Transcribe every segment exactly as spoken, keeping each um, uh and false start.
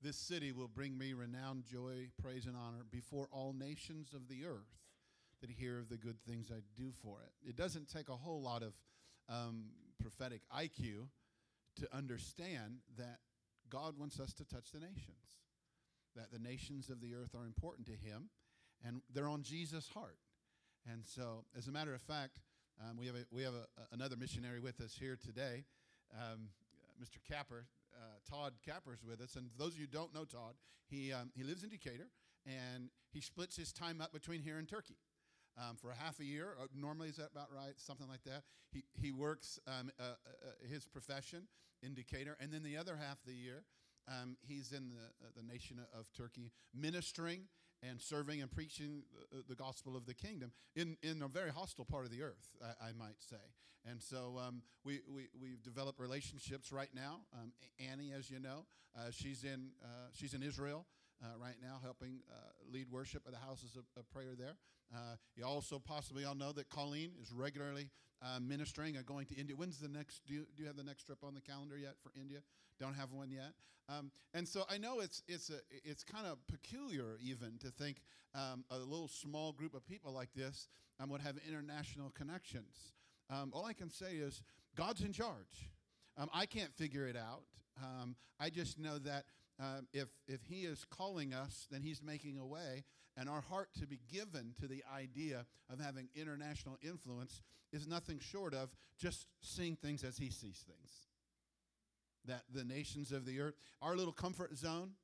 this city will bring me renown, joy, praise, and honor before all nations of the earth that hear of the good things I do for it. It doesn't take a whole lot of um, prophetic I Q to understand that God wants us to touch the nations, that the nations of the earth are important to him, and they're on Jesus' heart. And so, as a matter of fact, um, we have a, we have a, another missionary with us here today, um, Mister Capper. Uh, Todd Capper's with us, and for those of you who don't know Todd, he um, he lives in Decatur, and he splits his time up between here and Turkey. Um, for a half a year, or normally is that about right? Something like that. He he works um, uh, uh, his profession in Decatur, and then the other half of the year, um, he's in the uh, the nation of Turkey, ministering and serving and preaching the, the gospel of the kingdom in, in a very hostile part of the earth, I, I might say. And so um, we, we we've developed relationships right now. Um, Annie, as you know, uh, she's in uh, she's in Israel. Uh, right now, helping uh, lead worship at the houses of, of prayer there. Uh, you also possibly all know that Colleen is regularly uh, ministering and going to India. When's the next? Do you, do you have the next trip on the calendar yet for India? Don't have one yet. Um, and so I know it's it's a it's kind of peculiar even to think um, a little small group of people like this um, would have international connections. Um, all I can say is God's in charge. Um, I can't figure it out. Um, I just know that um, if if he is calling us, then he's making a way, and our heart to be given to the idea of having international influence is nothing short of just seeing things as he sees things. That the nations of the earth, our little comfort zone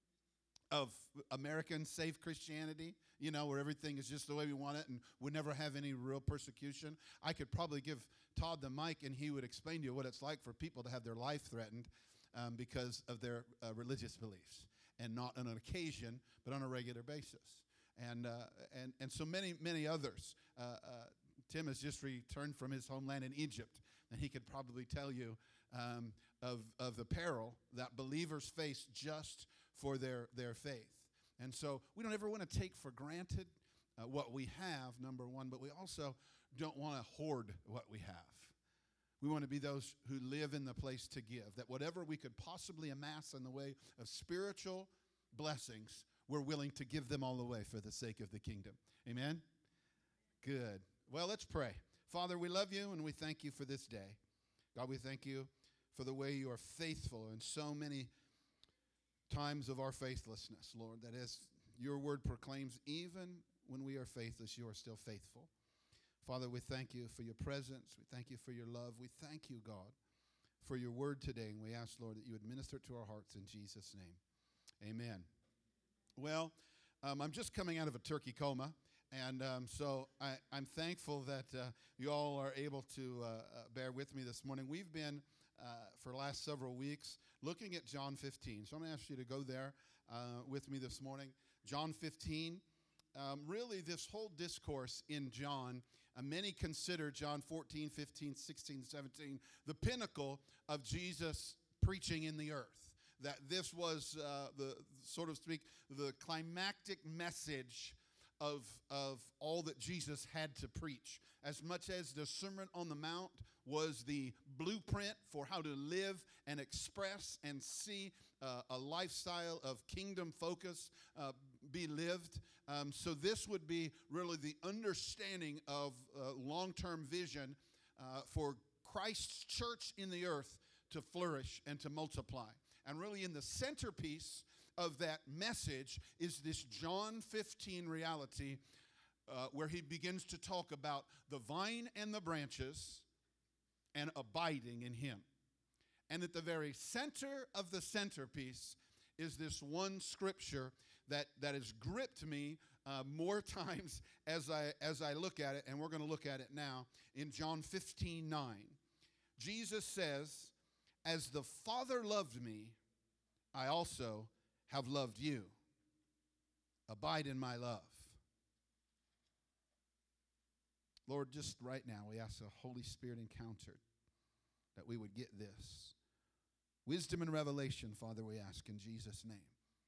of American safe Christianity, you know, where everything is just the way we want it and we never have any real persecution. I could probably give Todd the mic and he would explain to you what it's like for people to have their life threatened um, because of their uh, religious beliefs, and not on an occasion, but on a regular basis. And uh, and and so many, many others. Uh, uh, Tim has just returned from his homeland in Egypt, and he could probably tell you um, of, of the peril that believers face just for their, their faith. And so we don't ever want to take for granted uh, what we have, number one, but we also don't want to hoard what we have. We want to be those who live in the place to give, that whatever we could possibly amass in the way of spiritual blessings, we're willing to give them all away for the sake of the kingdom. Amen? Good. Well, let's pray. Father, we love you and we thank you for this day. God, we thank you for the way you are faithful in so many times of our faithlessness, Lord. That as your word proclaims, even when we are faithless, you are still faithful. Father, we thank you for your presence. We thank you for your love. We thank you, God, for your word today. And we ask, Lord, that you would minister to our hearts in Jesus' name. Amen. Well, um, I'm just coming out of a turkey coma. And um, so I, I'm thankful that uh, you all are able to uh, uh, bear with me this morning. We've been, uh, for the last several weeks, looking at John fifteen. So I'm going to ask you to go there uh, with me this morning. John fifteen. Um, really, this whole discourse in John, uh, many consider John fourteen, fifteen, sixteen, seventeen the pinnacle of Jesus preaching in the earth. That this was, uh, the so to speak, the climactic message Of, of all that Jesus had to preach. As much as the Sermon on the Mount was the blueprint for how to live and express and see uh, a lifestyle of kingdom focus uh, be lived. Um, so this would be really the understanding of uh, long-term vision uh, for Christ's church in the earth to flourish and to multiply. And really in the centerpiece of that message is this John fifteen reality uh, where he begins to talk about the vine and the branches and abiding in him. And at the very center of the centerpiece is this one scripture that, that has gripped me uh, more times as I, as I look at it, and we're going to look at it now in John fifteen nine. Jesus says, "As the Father loved me, I also have loved you. Abide in my love." Lord, just right now, we ask the Holy Spirit encountered that we would get this. Wisdom and revelation, Father, we ask in Jesus' name.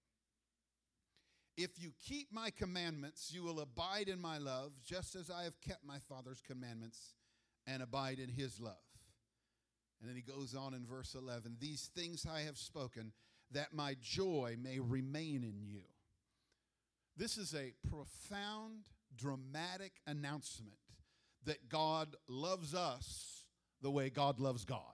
"If you keep my commandments, you will abide in my love, just as I have kept my Father's commandments and abide in his love." And then he goes on in verse eleven, "These things I have spoken, that my joy may remain in you. This is a profound, dramatic announcement that God loves us the way God loves God.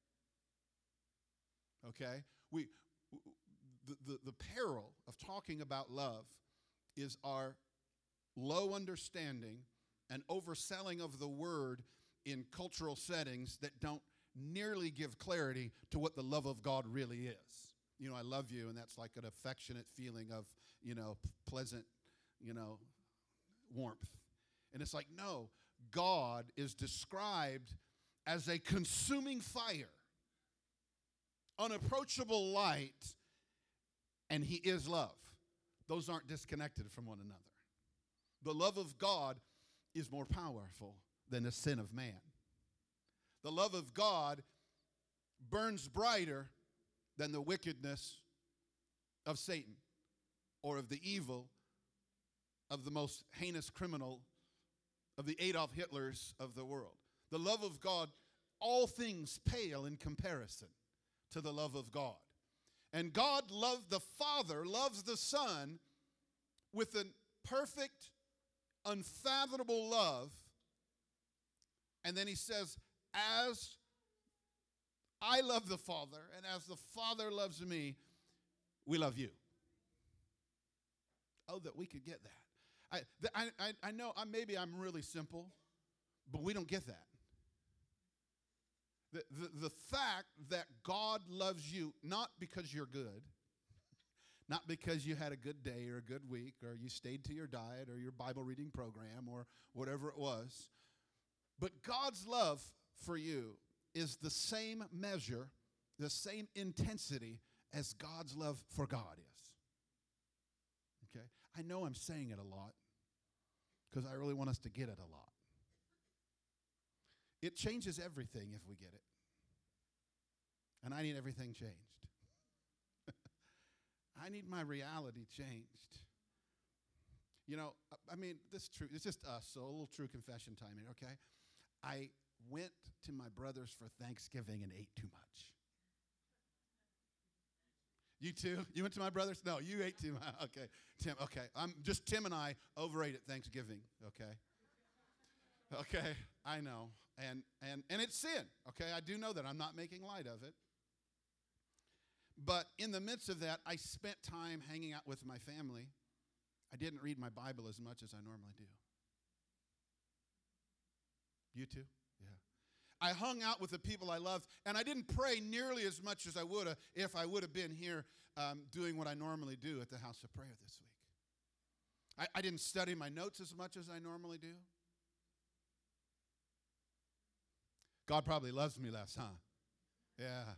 Okay? We the, the, the peril of talking about love is our low understanding and overselling of the word in cultural settings that don't nearly give clarity to what the love of God really is. You know, I love you, and that's like an affectionate feeling of, you know, pleasant, you know, warmth. And it's like, no, God is described as a consuming fire, unapproachable light, and he is love. Those aren't disconnected from one another. The love of God is more powerful than the sin of man. The love of God burns brighter than the wickedness of Satan or of the evil of the most heinous criminal of the Adolf Hitlers of the world. The love of God, all things pale in comparison to the love of God. And God loved, the Father loves the Son with a perfect, unfathomable love. And then he says, as I love the Father, and as the Father loves me, we love you. Oh, that we could get that. I, I, I know I, maybe I'm really simple, but we don't get that. The, the, the fact that God loves you, not because you're good, not because you had a good day or a good week, or you stayed to your diet or your Bible reading program or whatever it was, but God's love for you is the same measure, the same intensity as God's love for God is. Okay? I know I'm saying it a lot because I really want us to get it a lot. It changes everything if we get it. And I need everything changed. I need my reality changed. You know, I mean, this is true. It's just us, so a little true confession time here, okay? I went to my brother's for Thanksgiving and ate too much. You too? You went to my brother's? No, you ate too much. Okay, Tim, okay. I'm just Tim and I overate at Thanksgiving, okay? Okay, I know. And and and it's sin, okay? I do know that. I'm not making light of it. But in the midst of that, I spent time hanging out with my family. I didn't read my Bible as much as I normally do. You too? Yeah. I hung out with the people I love, and I didn't pray nearly as much as I would have if I would have been here um, doing what I normally do at the house of prayer this week. I, I didn't study my notes as much as I normally do. God probably loves me less, huh? Yeah.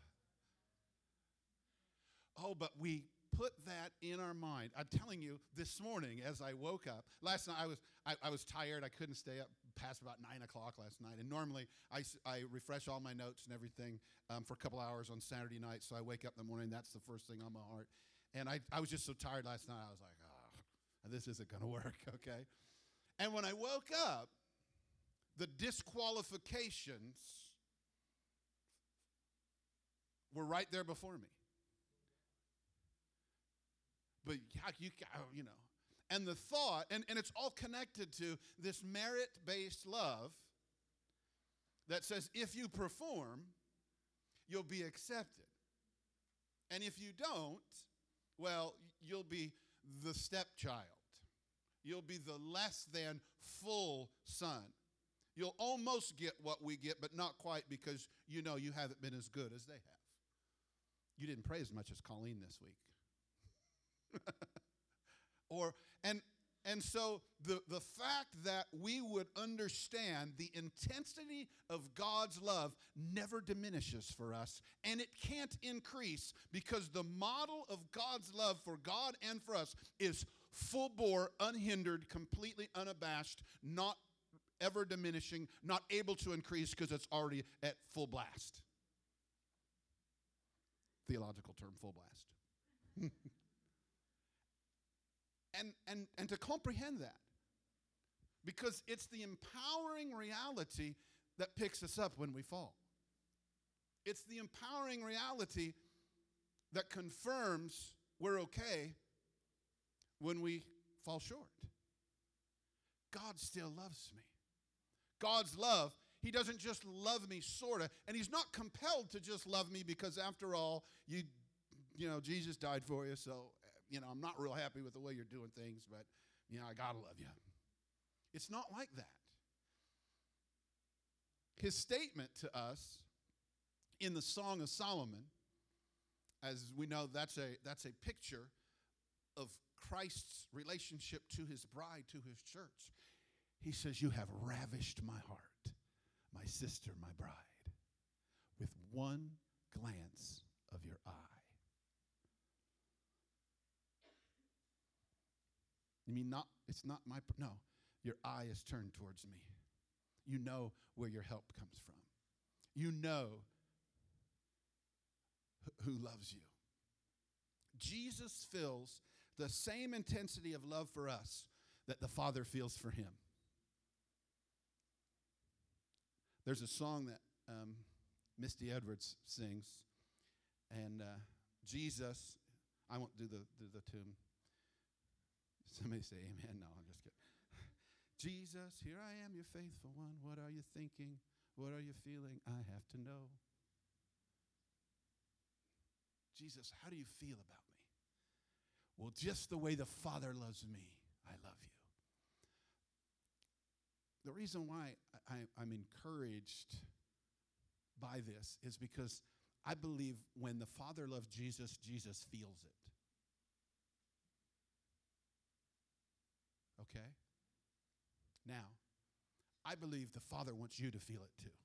Oh, but we put that in our mind. I'm telling you, this morning as I woke up, last night I was I, I was tired. I couldn't stay up past about nine o'clock last night. And normally I, I refresh all my notes and everything um, for a couple hours on Saturday night. So I wake up in the morning. That's the first thing on my heart. And I, I was just so tired last night. I was like, oh, this isn't going to work, okay? And when I woke up, the disqualifications were right there before me. But you, you know, and the thought, and, and it's all connected to this merit-based love that says if you perform, you'll be accepted. And if you don't, well, you'll be the stepchild. You'll be the less than full son. You'll almost get what we get, but not quite because you know you haven't been as good as they have. You didn't pray as much as Colleen this week. or and and so the the fact that we would understand the intensity of God's love never diminishes for us, and it can't increase because the model of God's love for God and for us is full bore, unhindered, completely unabashed, not ever diminishing, not able to increase because it's already at full blast. Theological term, full blast. And, and, and to comprehend that, because it's the empowering reality that picks us up when we fall. It's the empowering reality that confirms we're okay when we fall short. God still loves me. God's love, he doesn't just love me sort of, and he's not compelled to just love me because after all, you you know, Jesus died for you, so, you know, I'm not real happy with the way you're doing things, but, you know, I gotta love you. It's not like that. His statement to us in the Song of Solomon, as we know, that's a that's a picture of Christ's relationship to his bride, to his church. He says, you have ravished my heart, my sister, my bride, with one glance of your eye. You mean not, it's not my, no, your eye is turned towards me. You know where your help comes from. You know who loves you. Jesus feels the same intensity of love for us that the Father feels for him. There's a song that um, Misty Edwards sings, and uh, Jesus, I won't do the, do the tune. Somebody say amen. No, I'm just kidding. Jesus, here I am, your faithful one. What are you thinking? What are you feeling? I have to know. Jesus, how do you feel about me? Well, just the way the Father loves me, I love you. The reason why I, I'm encouraged by this is because I believe when the Father loves Jesus, Jesus feels it. Okay? Now, I believe the Father wants you to feel it too.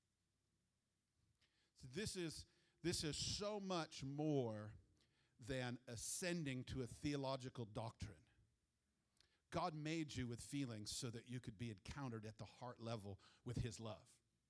So this is this is so much more than ascending to a theological doctrine. God made you with feelings so that you could be encountered at the heart level with his love.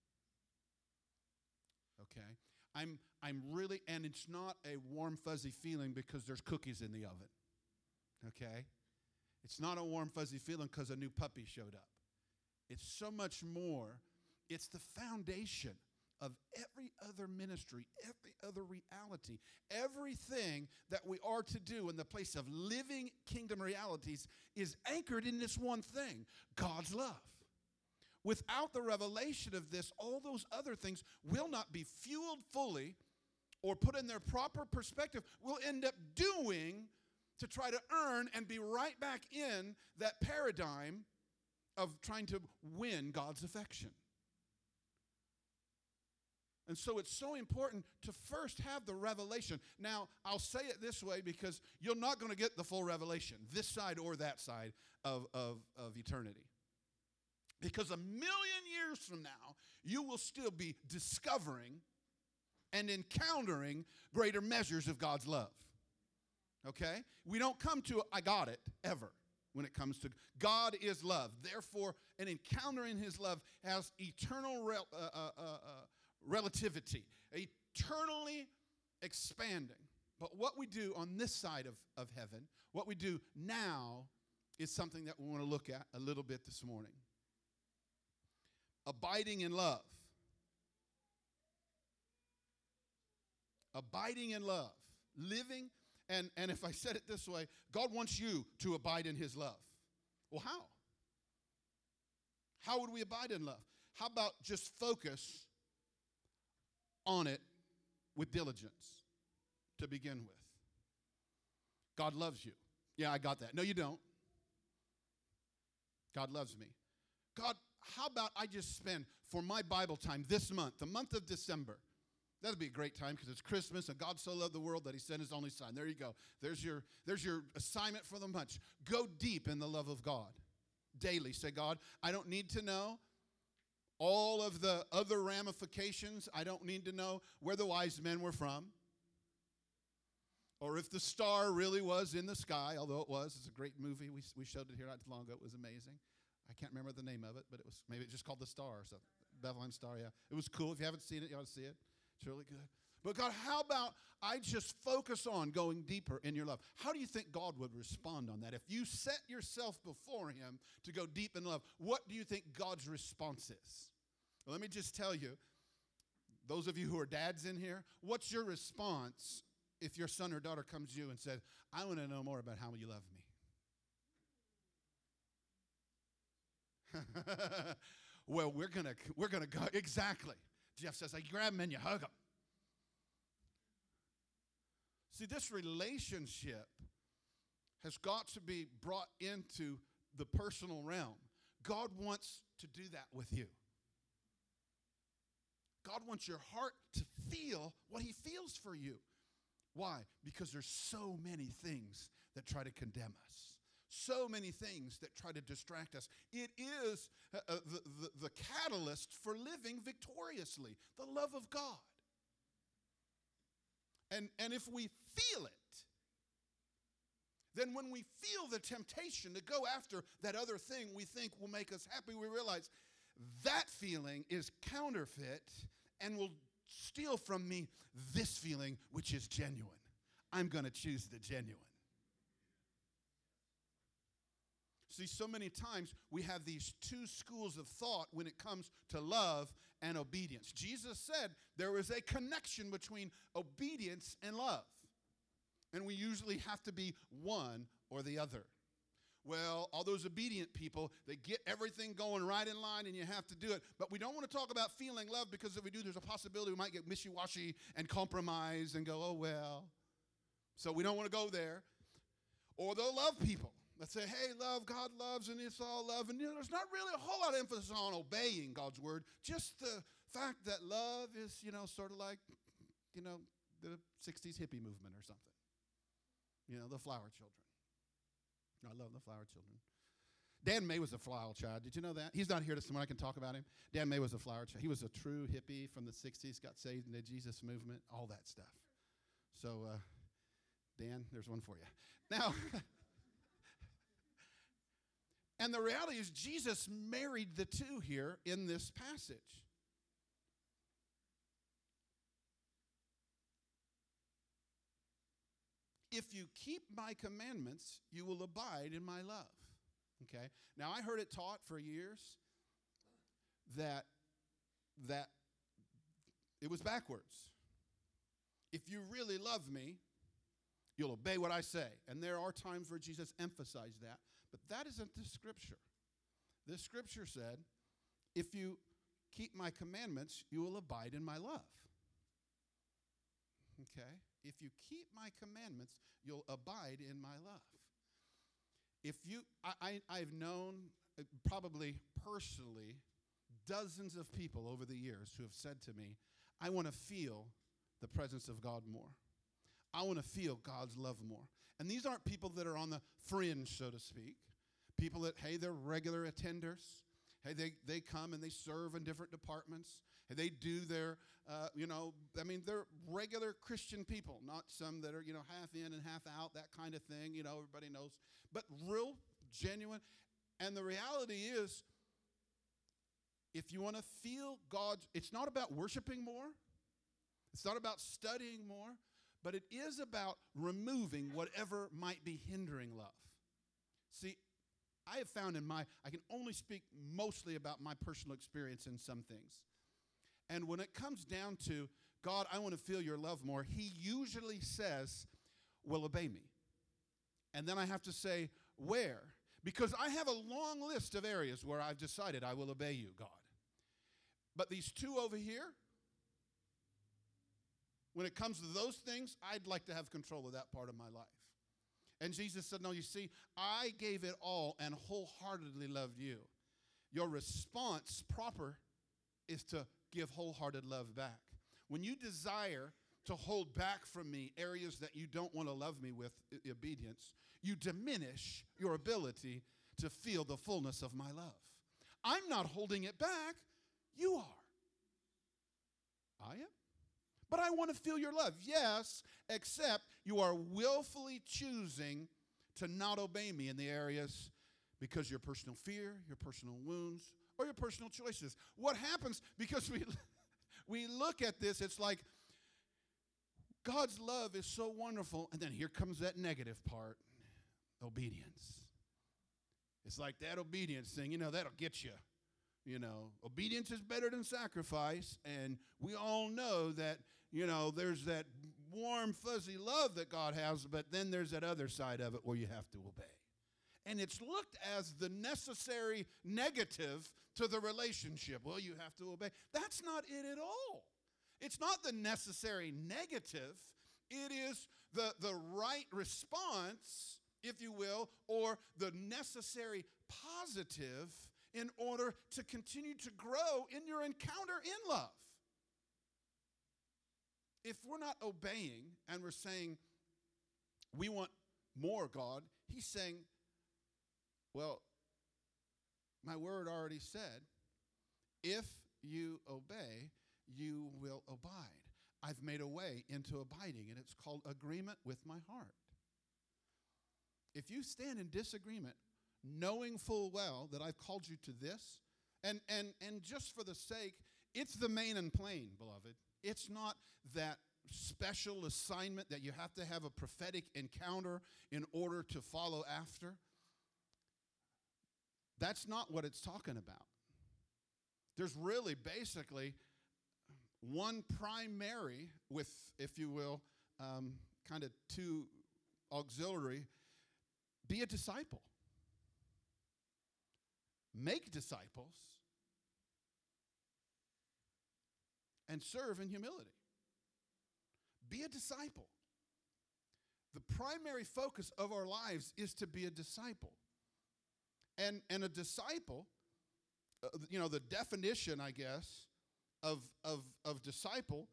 Okay? I'm I'm really, and it's not a warm, fuzzy feeling because there's cookies in the oven. Okay? It's not a warm, fuzzy feeling because a new puppy showed up. It's so much more. It's the foundation of every other ministry, every other reality, everything that we are to do in the place of living kingdom realities is anchored in this one thing, God's love. Without the revelation of this, all those other things will not be fueled fully or put in their proper perspective. We'll end up doing to try to earn and be right back in that paradigm of trying to win God's affection. And so it's so important to first have the revelation. Now, I'll say it this way because you're not going to get the full revelation, this side or that side of, of, of eternity. Because a million years from now, you will still be discovering and encountering greater measures of God's love. Okay? We don't come to, I got it, ever, when it comes to God is love. Therefore, an encounter in his love has eternal rel, uh, uh, uh, uh, relativity, eternally expanding. But what we do on this side of, of heaven, what we do now, is something that we want to look at a little bit this morning. Abiding in love. Abiding in love. Living, and, and if I said it this way, God wants you to abide in his love. Well, how? How would we abide in love? How about just focus on it with diligence to begin with? God loves you. Yeah, I got that. No, you don't. God loves me. God, how about I just spend for my Bible time this month, the month of December? That'd be a great time because it's Christmas and God so loved the world that he sent his only son. There you go. There's your, there's your assignment for the month. Go deep in the love of God. Daily. Say, God, I don't need to know all of the other ramifications. I don't need to know where the wise men were from. Or if the star really was in the sky, although it was. It's a great movie. We, we showed it here not too long ago. It was amazing. I can't remember the name of it, but it was maybe it's just called The Star or something. Bethlehem Star, yeah. It was cool. If you haven't seen it, you ought to see it. It's really good. But God, how about I just focus on going deeper in your love? How do you think God would respond on that? If you set yourself before him to go deep in love, what do you think God's response is? Well, let me just tell you, those of you who are dads in here, what's your response if your son or daughter comes to you and said, I want to know more about how you love me. Well, we're going to we're gonna go. Exactly. Jeff says, I grab him and you hug him. See, this relationship has got to be brought into the personal realm. God wants to do that with you. God wants your heart to feel what he feels for you. Why? Because there's so many things that try to condemn us. So many things that try to distract us. It is uh, uh, the, the, the catalyst for living victoriously, the love of God. And, and if we feel it, then when we feel the temptation to go after that other thing we think will make us happy, we realize that feeling is counterfeit and will steal from me this feeling, which is genuine. I'm going to choose the genuine. See, so many times we have these two schools of thought when it comes to love and obedience. Jesus said there is a connection between obedience and love. And we usually have to be one or the other. Well, all those obedient people, they get everything going right in line and you have to do it. But we don't want to talk about feeling love because if we do, there's a possibility we might get wishy-washy and compromise and go, oh, well. So we don't want to go there. Or they'll love people. Let's say, hey, love, God loves, and it's all love. And you know, there's not really a whole lot of emphasis on obeying God's word. Just the fact that love is, you know, sort of like, you know, the sixties hippie movement or something. You know, the flower children. I love the flower children. Dan May was a flower child. Did you know that? He's not here this morning. I can talk about him. Dan May was a flower child. He was a true hippie from the sixties, got saved in the Jesus movement, all that stuff. So, uh, Dan, there's one for you. Now, and the reality is Jesus married the two here in this passage. If you keep my commandments, you will abide in my love. Okay? Now, I heard it taught for years that, that it was backwards. If you really love me, you'll obey what I say. And there are times where Jesus emphasized that. But that isn't the scripture. The scripture said, if you keep my commandments, you will abide in my love. Okay? If you keep my commandments, you'll abide in my love. If you, I, I, I've known uh, probably personally dozens of people over the years who have said to me, I want to feel the presence of God more. I want to feel God's love more. And these aren't people that are on the fringe, so to speak. People that, hey, they're regular attenders. Hey, they, they come and they serve in different departments. Hey, they do their, uh, you know, I mean, they're regular Christian people, not some that are, you know, half in and half out, that kind of thing. You know, everybody knows. But real, genuine. And the reality is, if you want to feel God's, it's not about worshiping more. It's not about studying more. But it is about removing whatever might be hindering love. See, I have found in my, I can only speak mostly about my personal experience in some things. And when it comes down to, God, I want to feel your love more, he usually says, well, obey me. And then I have to say, where? Because I have a long list of areas where I've decided I will obey you, God. But these two over here, when it comes to those things, I'd like to have control of that part of my life. And Jesus said, no, you see, I gave it all and wholeheartedly loved you. Your response proper is to give wholehearted love back. When you desire to hold back from me areas that you don't want to love me with obedience, you diminish your ability to feel the fullness of my love. I'm not holding it back. You are. I am. But I want to feel your love. Yes, except you are willfully choosing to not obey me in the areas because your personal fear, your personal wounds, or your personal choices. What happens, because we, we look at this, it's like God's love is so wonderful, and then here comes that negative part, obedience. It's like that obedience thing, you know, that'll get you. You know, obedience is better than sacrifice, and we all know that, you know, there's that warm, fuzzy love that God has, but then there's that other side of it where you have to obey. And it's looked as the necessary negative to the relationship. Well, you have to obey. That's not it at all. It's not the necessary negative. It is the, the right response, if you will, or the necessary positive in order to continue to grow in your encounter in love. If we're not obeying and we're saying, we want more, God, he's saying, well, my word already said, if you obey, you will abide. I've made a way into abiding, and it's called agreement with my heart. If you stand in disagreement, knowing full well that I've called you to this, and, and, and just for the sake, it's the main and plain, beloved. It's not that special assignment that you have to have a prophetic encounter in order to follow after. That's not what it's talking about. There's really basically one primary with, if you will, um, kind of two auxiliary. Be a disciple. Make disciples. And serve in humility. Be a disciple. The primary focus of our lives is to be a disciple. And, and a disciple, uh, you know, the definition, I guess, of, of, of disciple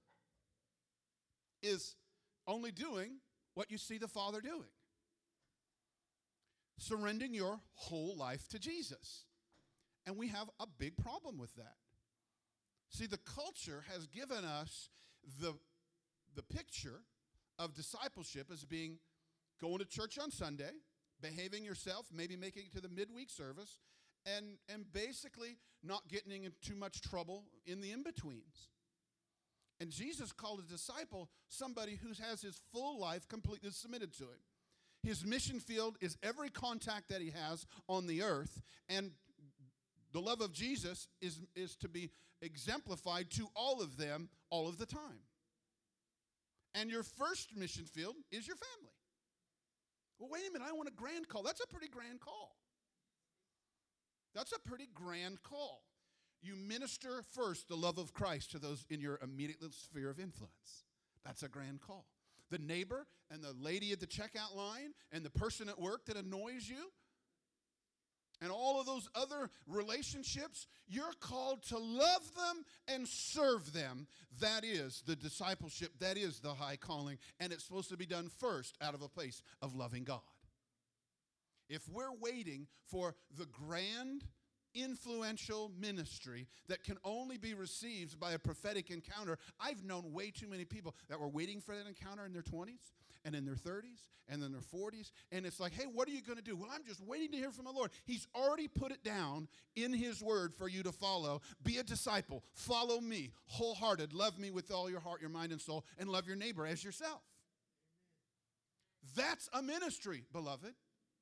is only doing what you see the Father doing. Surrendering your whole life to Jesus. And we have a big problem with that. See, the culture has given us the, the picture of discipleship as being going to church on Sunday, behaving yourself, maybe making it to the midweek service, and, and basically not getting in too much trouble in the in-betweens. And Jesus called a disciple somebody who has his full life completely submitted to him. His mission field is every contact that he has on the earth, and the love of Jesus is, is to be exemplified to all of them all of the time. And your first mission field is your family. Well, wait a minute, I want a grand call. That's a pretty grand call. That's a pretty grand call. You minister first the love of Christ to those in your immediate sphere of influence. That's a grand call. The neighbor and the lady at the checkout line and the person at work that annoys you, and all of those other relationships, you're called to love them and serve them. That is the discipleship. That is the high calling. And it's supposed to be done first out of a place of loving God. If we're waiting for the grand, influential ministry that can only be received by a prophetic encounter, I've known way too many people that were waiting for that encounter in their twenties and in their thirties and in their forties, and it's like, hey, what are you going to do? Well, I'm just waiting to hear from the Lord. He's already put it down in his word for you to follow. Be a disciple. Follow me, wholehearted. Love me with all your heart, your mind, and soul, and love your neighbor as yourself. That's a ministry, beloved.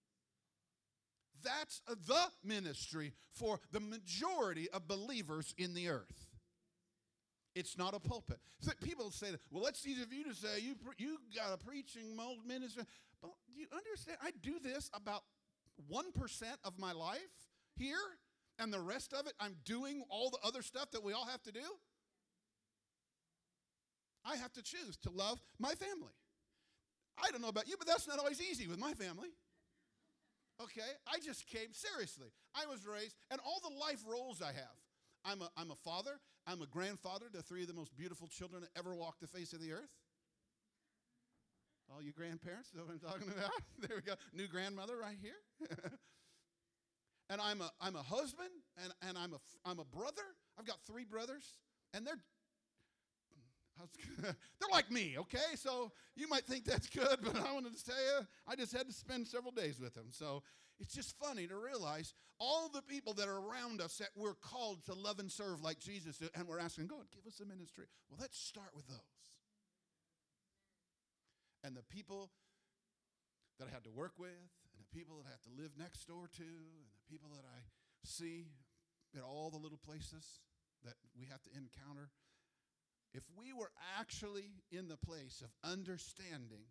That's the ministry for the majority of believers in the earth. It's not a pulpit. So people say, that, well, it's easy for you to say, you, you got a preaching mode ministry. But do you understand? I do this about one percent of my life here, and the rest of it, I'm doing all the other stuff that we all have to do. I have to choose to love my family. I don't know about you, but that's not always easy with my family. Okay, I just came, seriously. I was raised, and all the life roles I have. I'm a, I'm a father. I'm a grandfather to three of the most beautiful children that ever walked the face of the earth. All you grandparents know what I'm talking about? There we go. New grandmother right here. And I'm a, I'm a husband, and, and I'm, a, I'm a brother. I've got three brothers, and they're they're like me, okay? So you might think that's good, but I wanted to tell you, I just had to spend several days with them. So it's just funny to realize all the people that are around us that we're called to love and serve like Jesus did, and we're asking, God, give us a ministry. Well, let's start with those. And the people that I had to work with, and the people that I have to live next door to, and the people that I see at all the little places that we have to encounter, If we were actually in the place of understanding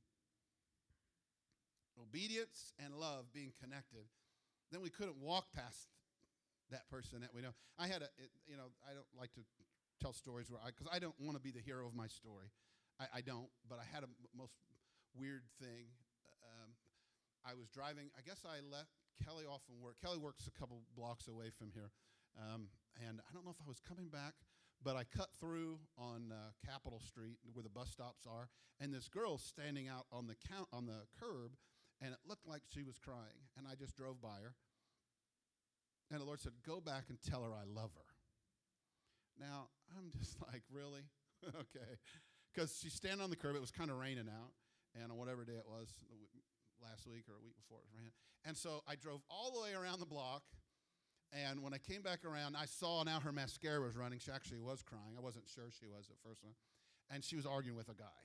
obedience and love being connected, then we couldn't walk past that person that we know. I had a, it, you know, I don't like to tell stories where I, because I don't want to be the hero of my story. I, I don't, but I had a m- most weird thing. Um, I was driving, I guess I let Kelly off from work. Kelly works a couple blocks away from here. Um, and I don't know if I was coming back, but I cut through on uh, Capitol Street where the bus stops are, and this girl standing out on the count, on the curb, and it looked like she was crying. And I just drove by her. And the Lord said, go back and tell her I love her. Now, I'm just like, really? Okay. Because she's standing on the curb. It was kind of raining out. And on whatever day it was, last week or a week before, it was raining. And so I drove all the way around the block. And when I came back around, I saw now her mascara was running. She actually was crying. I wasn't sure she was at first. And she was arguing with a guy.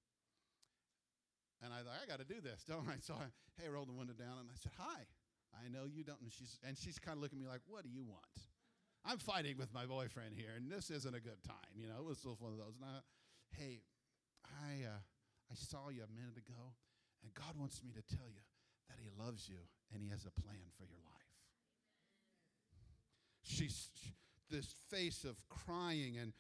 And I thought, I got to do this, don't I? So I, hey, I rolled the window down, and I said, hi. I know you don't. And she's, and she's kind of looking at me like, what do you want? I'm fighting with my boyfriend here, and this isn't a good time. You know, it was just one of those. And I, hey, I, uh, I saw you a minute ago, and God wants me to tell you that he loves you, and he has a plan for your life. She's she, this face of crying, and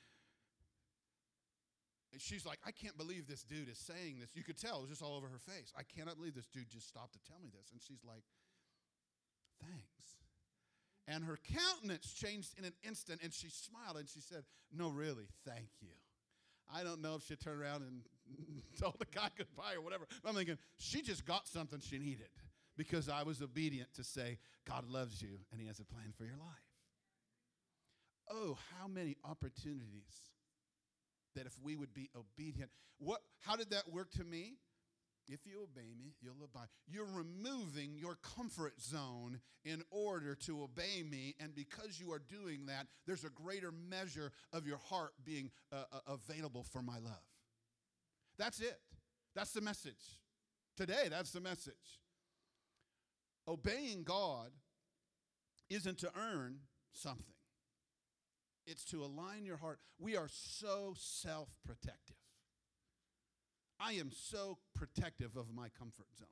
she's like, I can't believe this dude is saying this. You could tell it was just all over her face. I cannot believe this dude just stopped to tell me this. And she's like, thanks. And her countenance changed in an instant, and she smiled, and she said, no, really, thank you. I don't know if she turned around and told the guy goodbye or whatever. But I'm thinking, she just got something she needed because I was obedient to say, God loves you, and he has a plan for your life. Oh, how many opportunities that if we would be obedient. What? How did that work to me? If you obey me, you'll abide. You're removing your comfort zone in order to obey me, and because you are doing that, there's a greater measure of your heart being uh, uh, available for my love. That's it. That's the message. Today, that's the message. Obeying God isn't to earn something. It's to align your heart. We are so self-protective. I am so protective of my comfort zone.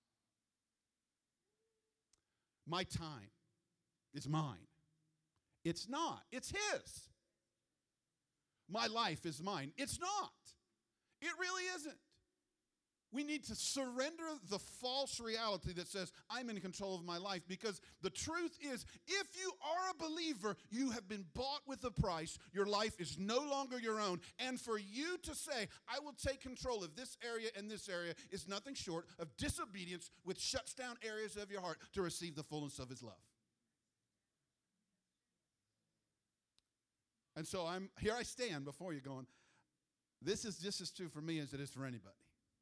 My time is mine. It's not. It's his. My life is mine. It's not. It really isn't. We need to surrender the false reality that says, I'm in control of my life, because the truth is, if you are a believer, you have been bought with a price. Your life is no longer your own. And for you to say, I will take control of this area and this area, is nothing short of disobedience, which shuts down areas of your heart to receive the fullness of his love. And so I'm here I stand before you going, this is just as true for me as it is for anybody.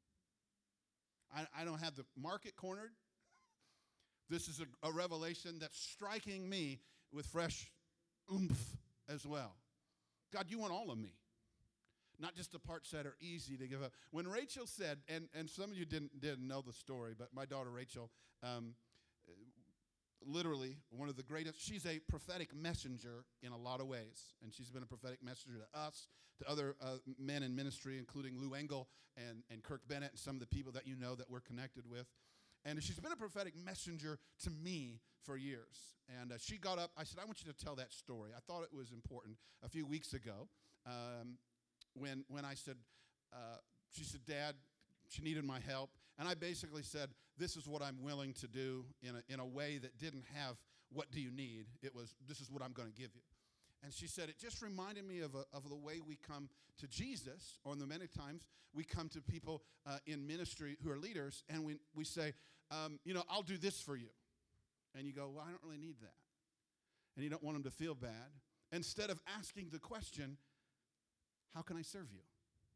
I, I don't have the market cornered. This is a, a revelation that's striking me with fresh oomph as well. God, you want all of me, not just the parts that are easy to give up. When Rachel said, and, and some of you didn't, didn't know the story, but my daughter Rachel, um, literally one of the greatest, she's a prophetic messenger in a lot of ways. And she's been a prophetic messenger to us, to other uh, men in ministry, including Lou Engle and, and Kirk Bennett and some of the people that you know that we're connected with. And she's been a prophetic messenger to me for years. And uh, she got up, I said, I want you to tell that story. I thought it was important a few weeks ago um, when, when I said, uh, she said, Dad, she needed my help. And I basically said, this is what I'm willing to do in a, in a way that didn't have, what do you need? It was, this is what I'm going to give you. And she said, it just reminded me of, a, of the way we come to Jesus, or the many times we come to people uh, in ministry who are leaders, and we, we say, um, you know, I'll do this for you. And you go, well, I don't really need that. And you don't want them to feel bad. Instead of asking the question, how can I serve you?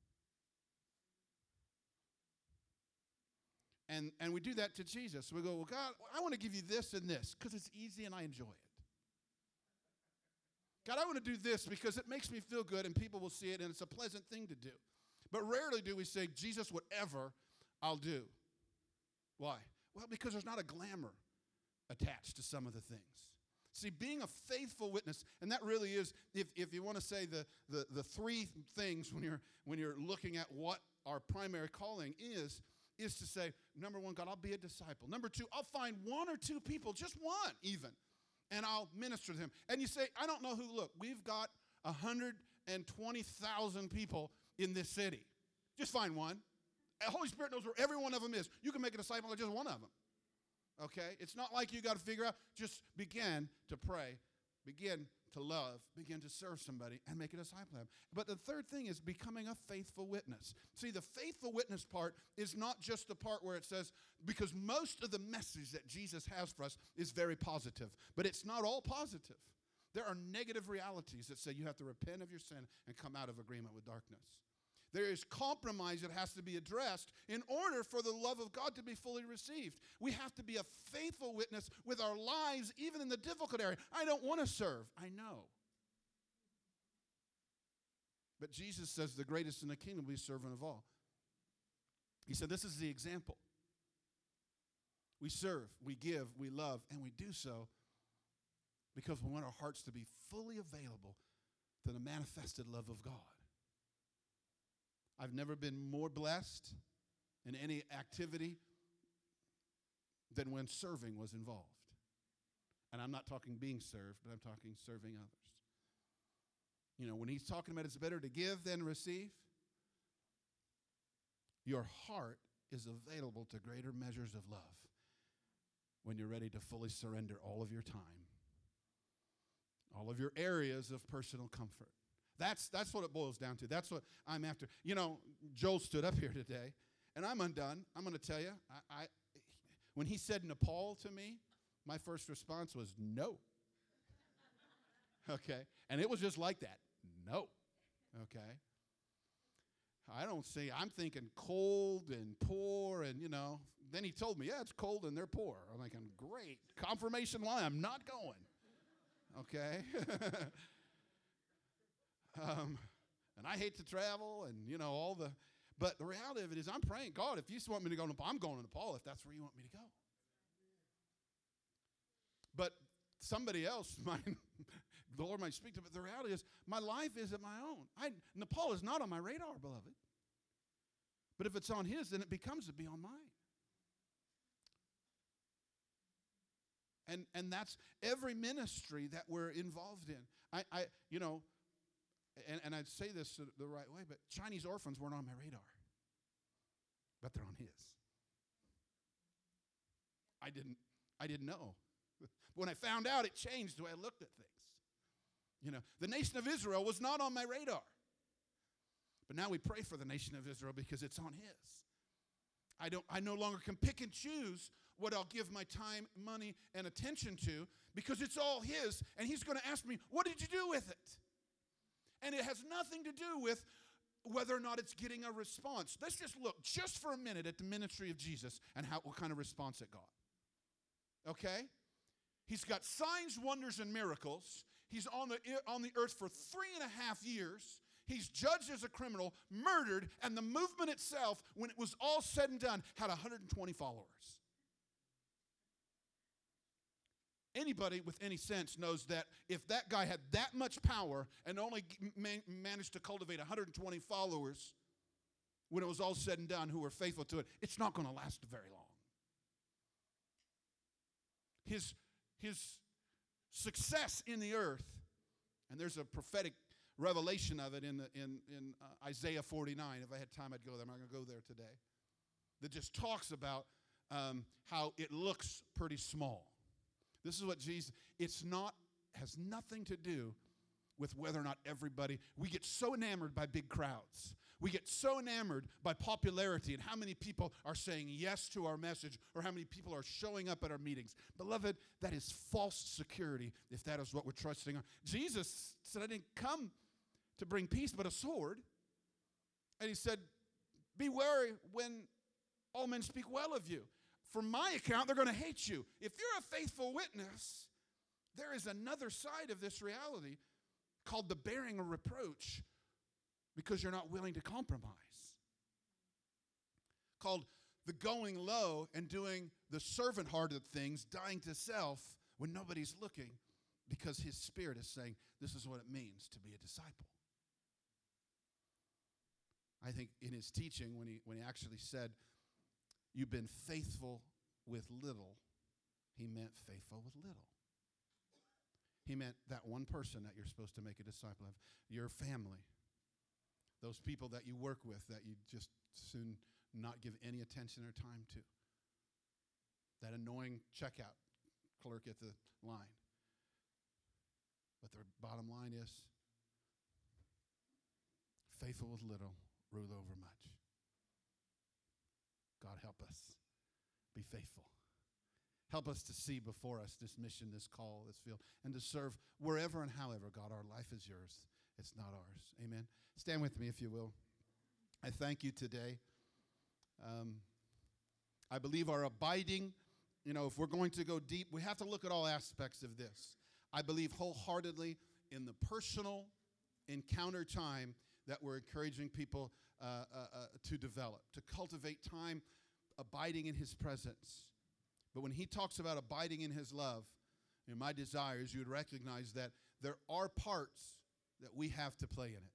And, and we do that to Jesus. We go, well, God, I want to give you this and this because it's easy and I enjoy it. God, I want to do this because it makes me feel good and people will see it and it's a pleasant thing to do. But rarely do we say, Jesus, whatever, I'll do. Why? Well, because there's not a glamour attached to some of the things. See, being a faithful witness, and that really is, if, if you want to say the, the, the three things when you're when you're looking at what our primary calling is, is to say, number one, God, I'll be a disciple. Number two, I'll find one or two people, just one even, and I'll minister to them. And you say, I don't know who. Look, we've got one hundred twenty thousand people in this city. Just find one. The Holy Spirit knows where every one of them is. You can make a disciple of just one of them. Okay? It's not like you got to figure out. Just begin to pray. Begin to love. Begin to serve somebody and make a disciple of them. But the third thing is becoming a faithful witness. See, the faithful witness part is not just the part where it says, because most of the message that Jesus has for us is very positive. But it's not all positive. There are negative realities that say you have to repent of your sin and come out of agreement with darkness. There is compromise that has to be addressed in order for the love of God to be fully received. We have to be a faithful witness with our lives, even in the difficult area. I don't want to serve. I know. But Jesus says the greatest in the kingdom will be servant of all. He said this is the example. We serve, we give, we love, and we do so because we want our hearts to be fully available to the manifested love of God. I've never been more blessed in any activity than when serving was involved. And I'm not talking being served, but I'm talking serving others. You know, when he's talking about it's better to give than receive, your heart is available to greater measures of love when you're ready to fully surrender all of your time, all of your areas of personal comfort. That's that's what it boils down to. That's what I'm after. You know, Joel stood up here today, and I'm undone. I'm going to tell you, I, I, when he said Nepal to me, my first response was no. Okay? And it was just like that. No. Okay? I don't see, I'm thinking cold and poor, and, you know. Then he told me, yeah, it's cold and they're poor. I'm thinking, great. Confirmation line, I'm not going. Okay? Um, and I hate to travel and, you know, all the, but the reality of it is I'm praying, God, if you want me to go to Nepal, I'm going to Nepal if that's where you want me to go. But somebody else might, the Lord might speak to, but the reality is my life isn't my own. I, Nepal is not on my radar, beloved. But if it's on his, then it becomes to be on mine. And and that's every ministry that we're involved in. I, I you know, And, and I'd say this the, the right way, but Chinese orphans weren't on my radar. But they're on his. I didn't, I didn't know. When I found out, it changed the way I looked at things. You know, the nation of Israel was not on my radar. But now we pray for the nation of Israel because it's on his. I don't I no longer can pick and choose what I'll give my time, money, and attention to because it's all his, and he's going to ask me, what did you do with it? And it has nothing to do with whether or not it's getting a response. Let's just look just for a minute at the ministry of Jesus and how what kind of response it got. Okay? He's got signs, wonders, and miracles. He's on the, on the earth for three and a half years. He's judged as a criminal, murdered, and the movement itself, when it was all said and done, had one hundred twenty followers. Anybody with any sense knows that if that guy had that much power and only man- managed to cultivate one hundred twenty followers when it was all said and done who were faithful to it, it's not going to last very long. His, his success in the earth, and there's a prophetic revelation of it in, the, in, in uh, Isaiah forty-nine. If I had time, I'd go there. I'm not going to go there today. That just talks about um, how it looks pretty small. This is what Jesus, it's not, has nothing to do with whether or not everybody, we get so enamored by big crowds. We get so enamored by popularity and how many people are saying yes to our message or how many people are showing up at our meetings. Beloved, that is false security if that is what we're trusting on. Jesus said, I didn't come to bring peace but a sword. And he said, be wary when all men speak well of you. From my account, they're going to hate you. If you're a faithful witness, there is another side of this reality called the bearing of reproach because you're not willing to compromise. Called the going low and doing the servant-hearted things, dying to self when nobody's looking because his Spirit is saying, this is what it means to be a disciple. I think in his teaching, when he, when he actually said, you've been faithful with little, he meant faithful with little. He meant that one person that you're supposed to make a disciple of, your family, those people that you work with that you just soon not give any attention or time to, that annoying checkout clerk at the line. But the bottom line is, faithful with little, rule over much. God, help us be faithful. Help us to see before us this mission, this call, this field, and to serve wherever and however, God, our life is yours. It's not ours. Amen. Stand with me if you will. I thank you today. Um, I believe our abiding, you know, if we're going to go deep, we have to look at all aspects of this. I believe wholeheartedly in the personal encounter time that we're encouraging people uh, uh, uh, to develop, to cultivate time abiding in his presence. But when he talks about abiding in his love, you know, my desire is you would recognize that there are parts that we have to play in it.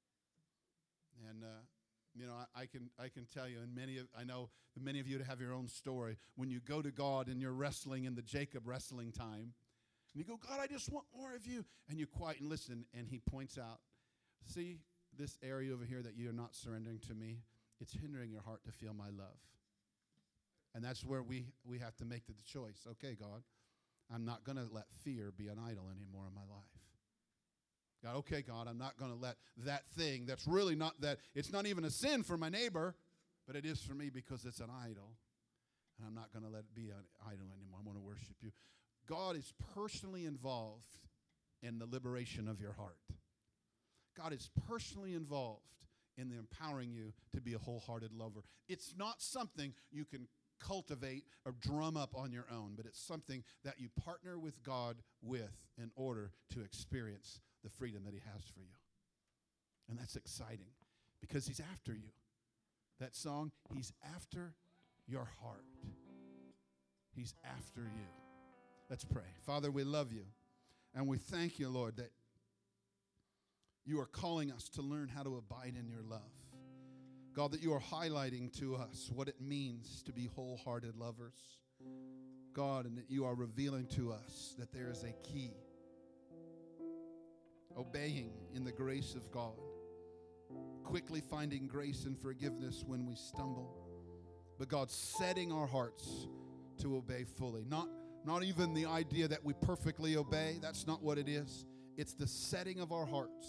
And, uh, you know, I, I can I can tell you, and many of, I know that many of you have your own story. When you go to God and you're wrestling in the Jacob wrestling time, and you go, God, I just want more of you. And you quiet and listen, and he points out, see this area over here that you're not surrendering to me? It's hindering your heart to feel my love. And that's where we, we have to make the choice. Okay, God, I'm not going to let fear be an idol anymore in my life. God, okay, God, I'm not going to let that thing that's really not that, it's not even a sin for my neighbor, but it is for me because it's an idol. And I'm not going to let it be an idol anymore. I'm going to worship you. God is personally involved in the liberation of your heart. God is personally involved in the empowering you to be a wholehearted lover. It's not something you can cultivate or drum up on your own, but it's something that you partner with God with in order to experience the freedom that he has for you. And that's exciting because he's after you. That song, he's after your heart. He's after you. Let's pray. Father, we love you, and we thank you, Lord, that you are calling us to learn how to abide in your love. God, that you are highlighting to us what it means to be wholehearted lovers. God, and that you are revealing to us that there is a key. Obeying in the grace of God. Quickly finding grace and forgiveness when we stumble. But God, setting our hearts to obey fully. Not, not even the idea that we perfectly obey. That's not what it is. It's the setting of our hearts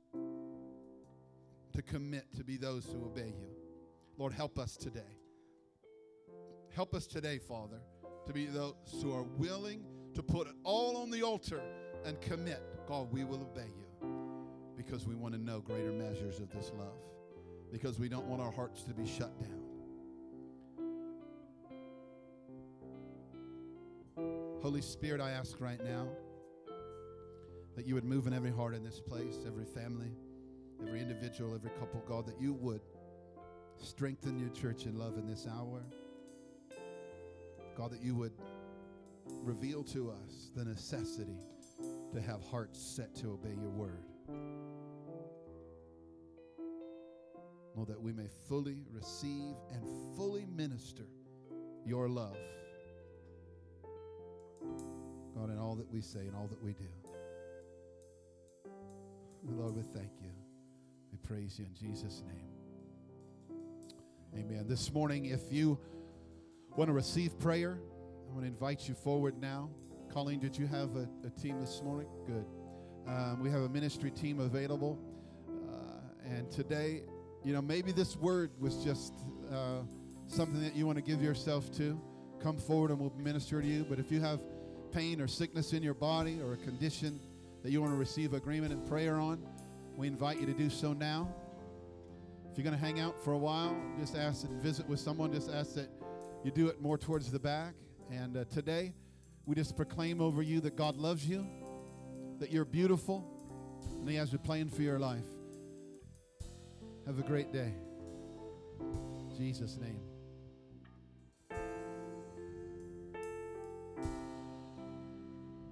to commit to be those who obey you. Lord, help us today. Help us today, Father, to be those who are willing to put it all on the altar and commit. God, we will obey you because we want to know greater measures of this love, because we don't want our hearts to be shut down. Holy Spirit, I ask right now that you would move in every heart in this place, every family, every individual, every couple, God, that you would strengthen your church in love in this hour. God, that you would reveal to us the necessity to have hearts set to obey your word. Lord, that we may fully receive and fully minister your love. God, in all that we say and all that we do. Lord, we thank you. We praise you in Jesus' name. Amen. This morning, if you want to receive prayer, I want to invite you forward now. Colleen, did you have a, a team this morning? Good. Um, we have a ministry team available. Uh, and today, you know, maybe this word was just uh, something that you want to give yourself to. Come forward and we'll minister to you. But if you have pain or sickness in your body or a condition that you want to receive agreement and prayer on, we invite you to do so now. If you're going to hang out for a while, just ask and visit with someone. Just ask that you do it more towards the back. And uh, today, we just proclaim over you that God loves you, that you're beautiful, and he has a plan for your life. Have a great day. In Jesus' name.